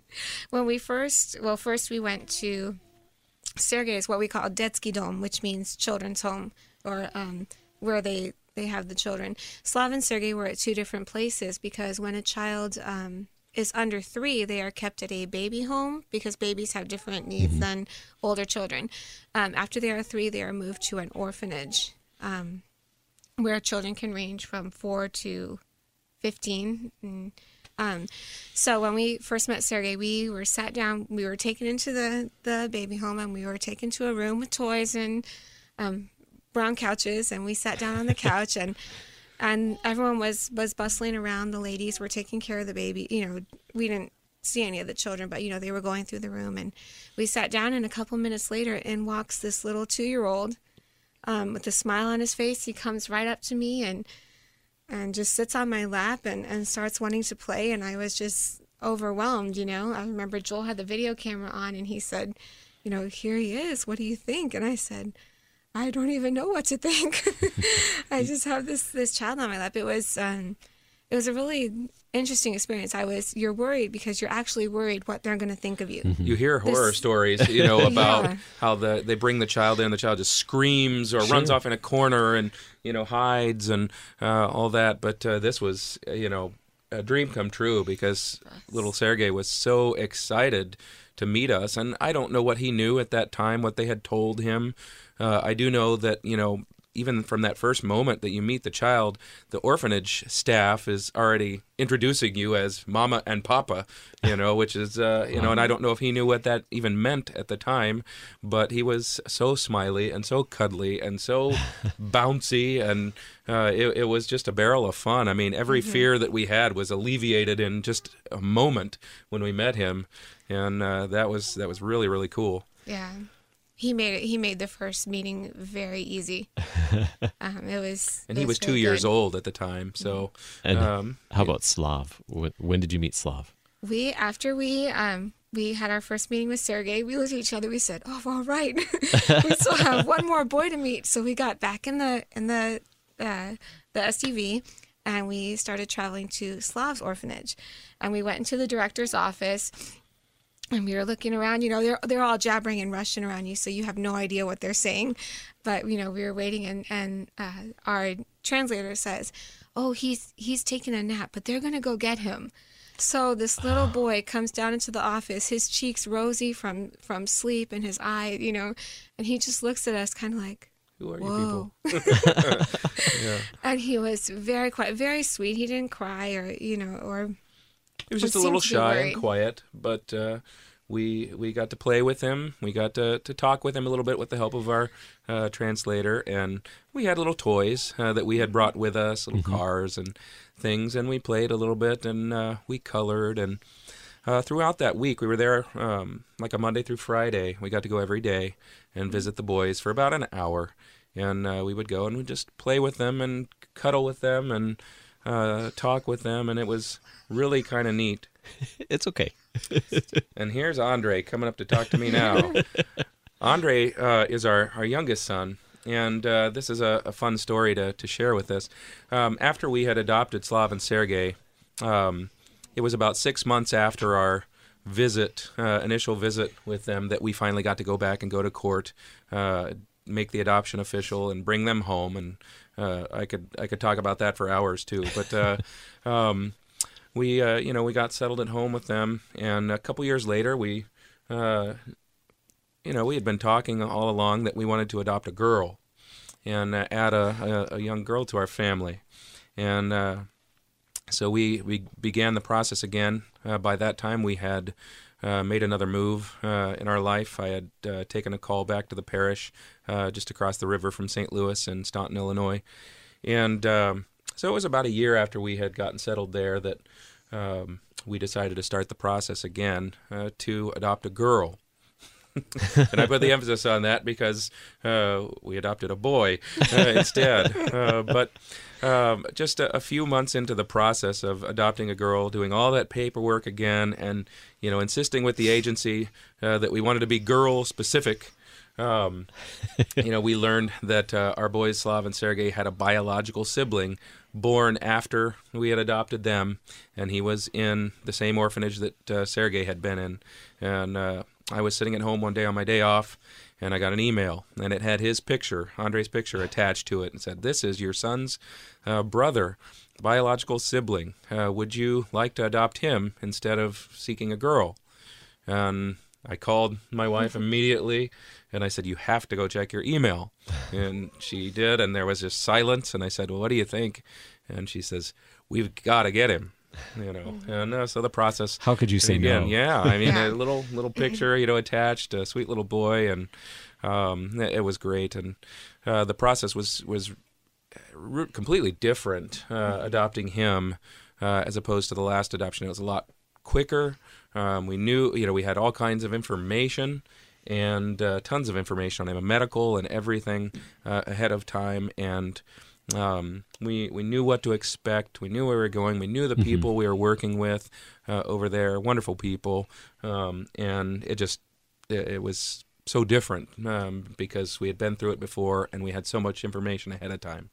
[SPEAKER 15] First we went to Sergei's, what we call Detsky Dom, which means children's home, or where they have the children. Slav and Sergei were at 2 different places because when a child is under 3, they are kept at a baby home because babies have different needs than older children. After they are 3, they are moved to an orphanage where children can range from 4 to 15. So when we first met Sergei, we were sat down, we were taken into the baby home, and we were taken to a room with toys and brown couches, and we sat down on the couch, and everyone was bustling around. The ladies were taking care of the baby. We didn't see any of the children, but, they were going through the room. And we sat down, and a couple minutes later, in walks this little 2-year-old with a smile on his face. He comes right up to me and just sits on my lap and starts wanting to play. And I was just overwhelmed, I remember Joel had the video camera on, and he said, here he is. What do you think? And I said, I don't even know what to think. I just have this child on my lap. It was a really interesting experience. You're worried because you're actually worried what they're going to think of you.
[SPEAKER 14] You hear horror stories, about how they bring the child in, the child just screams or runs off in a corner and, hides and all that. But this was, a dream come true because little Sergei was so excited to meet us. And I don't know what he knew at that time, what they had told him. I do know that, even from that first moment that you meet the child, the orphanage staff is already introducing you as Mama and Papa, which is, and I don't know if he knew what that even meant at the time, but he was so smiley and so cuddly and so bouncy, and it was just a barrel of fun. I mean, every fear that we had was alleviated in just a moment when we met him, and that was really, really cool.
[SPEAKER 15] Yeah. he made the first meeting very easy.
[SPEAKER 14] He was 2 years old at the time. So,
[SPEAKER 2] and how about Slav? When did you meet Slav?
[SPEAKER 15] After we had our first meeting with Sergey, we looked at each other. We said, "Oh, all right, we still have one more boy to meet." So we got back in the SUV, and we started traveling to Slav's orphanage, and we went into the director's office. And we were looking around, they're all jabbering in Russian around you, so you have no idea what they're saying. But, we were waiting, and our translator says, "Oh, he's taking a nap, but they're going to go get him." So this little boy comes down into the office, his cheeks rosy from sleep and his eye, and he just looks at us kind of like,
[SPEAKER 14] "Who are
[SPEAKER 15] Whoa.
[SPEAKER 14] you people?"
[SPEAKER 15] Yeah. And he was very quiet, very sweet. He didn't cry or.
[SPEAKER 14] He was just a little shy and quiet, but we got to play with him. We got to talk with him a little bit with the help of our translator, and we had little toys that we had brought with us, little cars and things, and we played a little bit, and we colored. And throughout that week, we were there like a Monday through Friday. We got to go every day and visit the boys for about an hour, and we would go and we'd just play with them and cuddle with them and talk with them, and it was really kind of neat.
[SPEAKER 2] It's okay.
[SPEAKER 14] And here's Andre coming up to talk to me now. Andre is our youngest son, and this is a fun story to share with us. After we had adopted Slav and Sergey, it was about 6 months after our initial visit with them, that we finally got to go back and go to court, make the adoption official, and bring them home. And I could talk about that for hours too. But we got settled at home with them, and a couple years later, we had been talking all along that we wanted to adopt a girl and add a young girl to our family, and so we began the process again. By that time, we had made another move in our life. I had taken a call back to the parish just across the river from St. Louis in Staunton, Illinois. And so it was about a year after we had gotten settled there that we decided to start the process again to adopt a girl. And I put the emphasis on that because we adopted a boy instead. But just a few months into the process of adopting a girl, doing all that paperwork again, and insisting with the agency that we wanted to be girl specific, we learned that our boys Slav and Sergey had a biological sibling born after we had adopted them, and he was in the same orphanage that Sergey had been in. And I was sitting at home one day on my day off, and I got an email, and it had his picture, Andre's picture, attached to it, and said, "This is your son's brother, biological sibling. Would you like to adopt him instead of seeking a girl?" And I called my wife immediately, and I said, "You have to go check your email." And she did, and there was just silence, and I said, "Well, what do you think?" And she says, "We've got to get him." And so the process.
[SPEAKER 2] How could you say
[SPEAKER 14] again,
[SPEAKER 2] no?
[SPEAKER 14] Yeah, I mean, a little picture, attached, a sweet little boy, and it was great. And the process was completely different adopting him as opposed to the last adoption. It was a lot quicker. We knew, we had all kinds of information and tons of information on him, medical and everything ahead of time, and we knew what to expect. We knew where we were going. We knew the people we were working with over there, wonderful people, and it was so different because we had been through it before, and we had so much information ahead of time.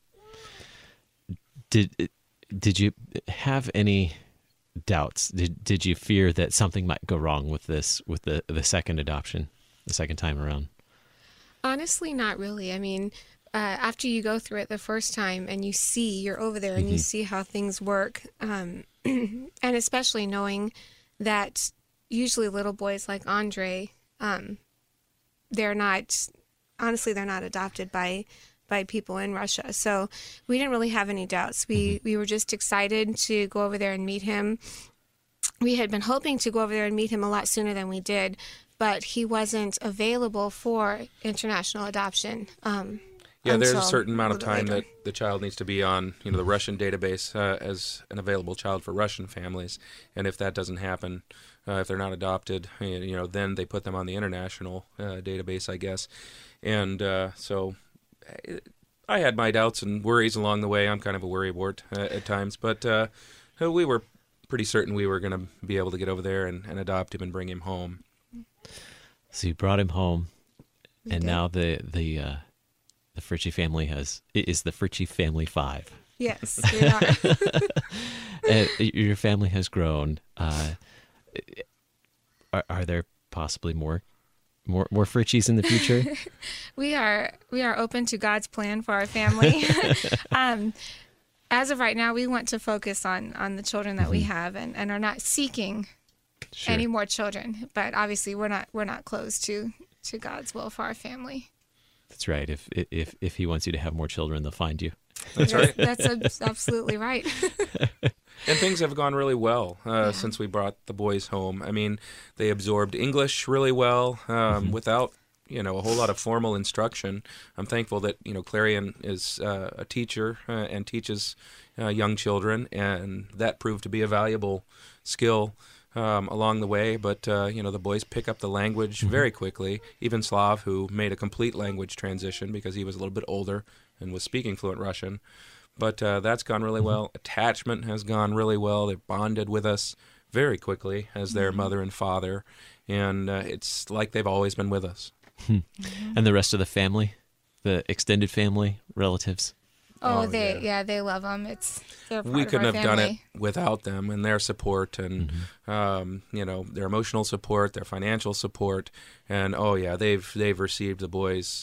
[SPEAKER 2] Did you have any doubts? Did you fear that something might go wrong with this, with the second adoption, the second time around?
[SPEAKER 15] Honestly, not really. I mean, after you go through it the first time and you're over there and you see how things work, and especially knowing that usually little boys like Andre, they're not adopted by people in Russia. So we didn't really have any doubts. We were just excited to go over there and meet him. We had been hoping to go over there and meet him a lot sooner than we did, but he wasn't available for international adoption.
[SPEAKER 14] Yeah, there's a
[SPEAKER 15] until
[SPEAKER 14] certain amount of
[SPEAKER 15] a little bit
[SPEAKER 14] time
[SPEAKER 15] later.
[SPEAKER 14] that the child needs to be on, the Russian database as an available child for Russian families. And if that doesn't happen, if they're not adopted, then they put them on the international database, I guess. And so I had my doubts and worries along the way. I'm kind of a worrywart at times, but we were pretty certain we were going to be able to get over there and adopt him and bring him home.
[SPEAKER 2] So you brought him home, and now the Fritchie family is the Fritchie family 5.
[SPEAKER 15] Yes, we are.
[SPEAKER 2] And your family has grown. Are there possibly more Fritchies in the future?
[SPEAKER 15] We are open to God's plan for our family. As of right now, we want to focus on the children that we have and are not seeking any more children. But obviously, we're not closed to God's will for our family.
[SPEAKER 2] That's right. If he wants you to have more children, they'll find you.
[SPEAKER 14] That's right.
[SPEAKER 15] That's absolutely right.
[SPEAKER 14] And things have gone really well since we brought the boys home. I mean, they absorbed English really well without, a whole lot of formal instruction. I'm thankful that, Clarion is a teacher and teaches young children, and that proved to be a valuable skill along the way. But, the boys pick up the language very quickly. Even Slav, who made a complete language transition because he was a little bit older and was speaking fluent Russian. But that's gone really well. Attachment has gone really well. They've bonded with us very quickly as their mother and father. And it's like they've always been with us.
[SPEAKER 2] And the rest of the family, the extended family, relatives?
[SPEAKER 15] They love them. They're part
[SPEAKER 14] we
[SPEAKER 15] of
[SPEAKER 14] couldn't
[SPEAKER 15] our
[SPEAKER 14] have done
[SPEAKER 15] family.
[SPEAKER 14] it without them and their support and their emotional support, their financial support, and they've received the boys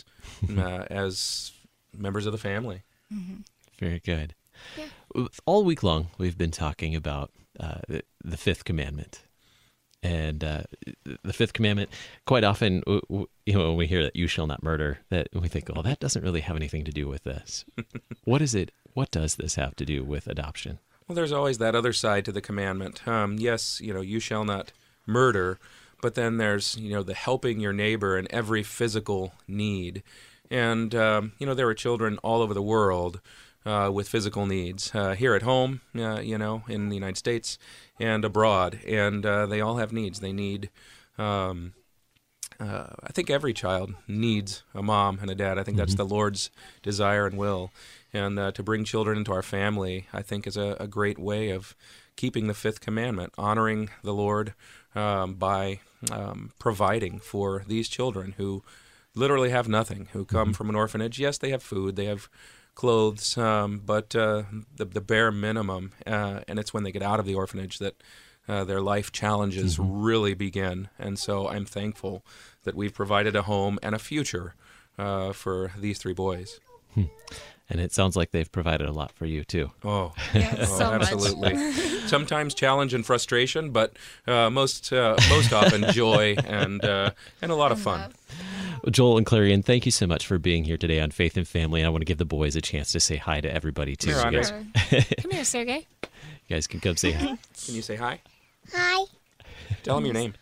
[SPEAKER 14] as members of the family.
[SPEAKER 2] Very good.
[SPEAKER 15] Yeah.
[SPEAKER 2] All week long, we've been talking about the fifth commandment. And the fifth commandment, quite often, when we hear that you shall not murder, that we think, oh, that doesn't really have anything to do with this. What is it? What does this have to do with adoption?
[SPEAKER 14] Well, there's always that other side to the commandment. Yes, you shall not murder, but then there's, the helping your neighbor in every physical need. And, there are children all over the world with physical needs, here at home, in the United States and abroad. And they all have needs. They need, I think every child needs a mom and a dad. I think that's the Lord's desire and will. And to bring children into our family, I think, is a great way of keeping the fifth commandment, honoring the Lord by providing for these children who literally have nothing, who come from an orphanage. Yes, they have food, they have clothes, but the bare minimum, and it's when they get out of the orphanage that their life challenges really begin. And so I'm thankful that we've provided a home and a future for these 3 boys.
[SPEAKER 2] And it sounds like they've provided a lot for you, too.
[SPEAKER 14] Oh,
[SPEAKER 15] so
[SPEAKER 14] absolutely. Sometimes challenge and frustration, but most often joy and a lot of fun.
[SPEAKER 2] Joel and Clarion, thank you so much for being here today on Faith and Family. I want to give the boys a chance to say hi to everybody, too.
[SPEAKER 14] Here,
[SPEAKER 15] Come here, Sergey.
[SPEAKER 2] You guys can come say hi.
[SPEAKER 14] Can you say hi?
[SPEAKER 12] Hi.
[SPEAKER 14] Tell them your name.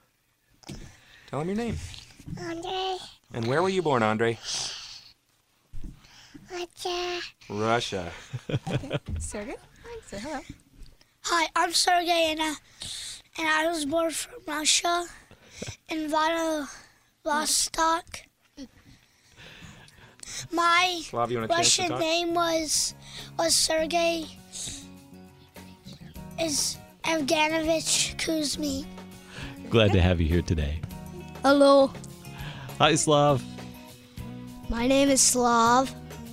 [SPEAKER 14] Tell them your name.
[SPEAKER 12] Andre.
[SPEAKER 14] And where were you born, Andre? Russia.
[SPEAKER 15] Sergey, say hello.
[SPEAKER 12] Hi, I'm Sergey, and I was born from Russia in Vladivostok. My
[SPEAKER 14] Slav, you want a chance to
[SPEAKER 12] Russian
[SPEAKER 14] talk?
[SPEAKER 12] name was Sergey is Evgenovich Kuzmin.
[SPEAKER 2] Glad to have you here today.
[SPEAKER 13] Hello.
[SPEAKER 2] Hi, Slav.
[SPEAKER 13] My name is Slav.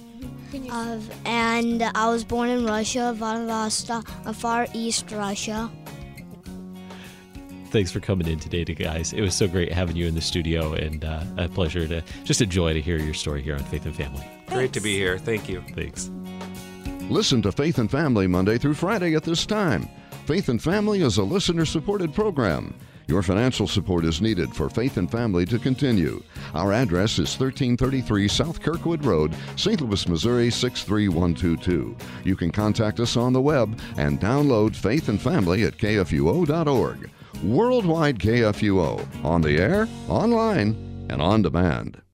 [SPEAKER 13] And I was born in Russia, Vladivostok, Far East Russia.
[SPEAKER 2] Thanks for coming in today, guys. It was so great having you in the studio, and a pleasure to just a joy to hear your story here on Faith and Family.
[SPEAKER 14] Great to be here. Thank you.
[SPEAKER 2] Thanks.
[SPEAKER 16] Listen to Faith and Family Monday through Friday at this time. Faith and Family is a listener-supported program. Your financial support is needed for Faith and Family to continue. Our address is 1333 South Kirkwood Road, St. Louis, Missouri 63122. You can contact us on the web and download Faith and Family at kfuo.org. Worldwide KFUO, on the air, online, and on demand.